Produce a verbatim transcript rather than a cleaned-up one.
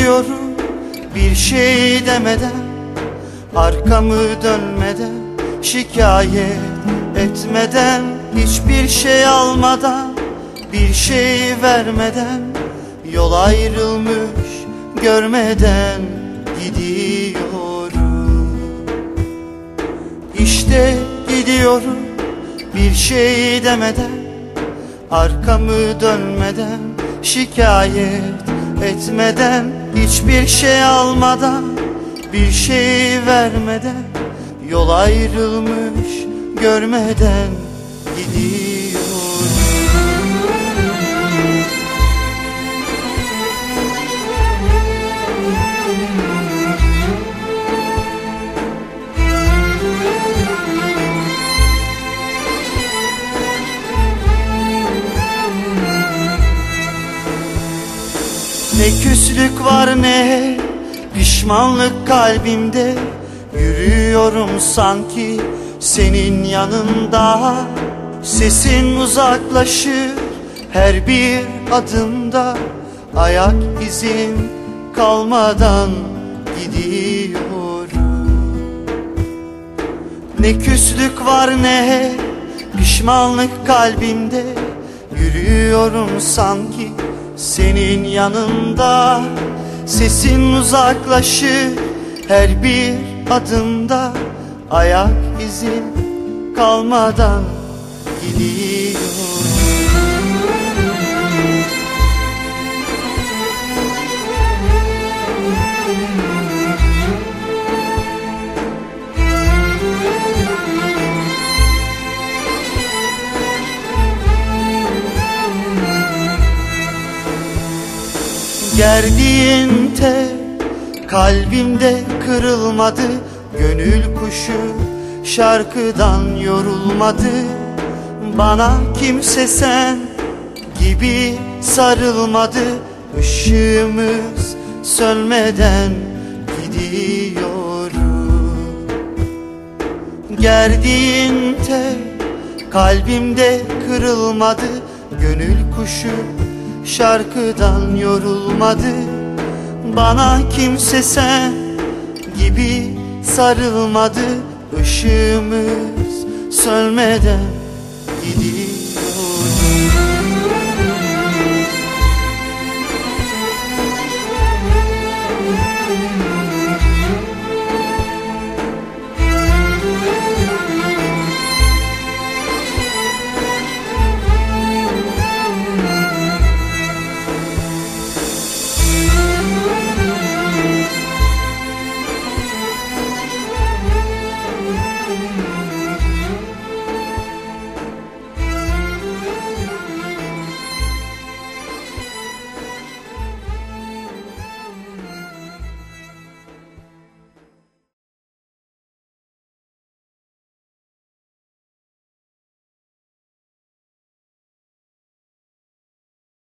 Gidiyorum bir şey demeden, arkamı dönmeden, şikayet etmeden, hiçbir şey almadan, bir şey vermeden, yol ayrılmış görmeden gidiyorum. İşte gidiyorum bir şey demeden, arkamı dönmeden, şikayet etmeden, hiçbir şey almadan, bir şey vermeden, yol ayrılmış görmeden gidiyorum. Ne küslük var ne pişmanlık kalbimde, yürüyorum sanki senin yanında. Sesin uzaklaşır her bir adımda, ayak izin kalmadan gidiyorum. Ne küslük var ne pişmanlık kalbimde, yürüyorum sanki senin yanında. Sesin uzaklaşır her bir adımda, ayak izin kalmadan gidiyorum. Gerdiğin tel kalbimde kırılmadı, gönül kuşu şarkıdan yorulmadı. Bana kimse sen gibi sarılmadı, ışığımız sönmeden gidiyorum. Gerdiğin tel kalbimde kırılmadı, gönül kuşu şarkıdan yorulmadı. Bana kimse sen gibi sarılmadı, ışığımız sönmeden gidiyor.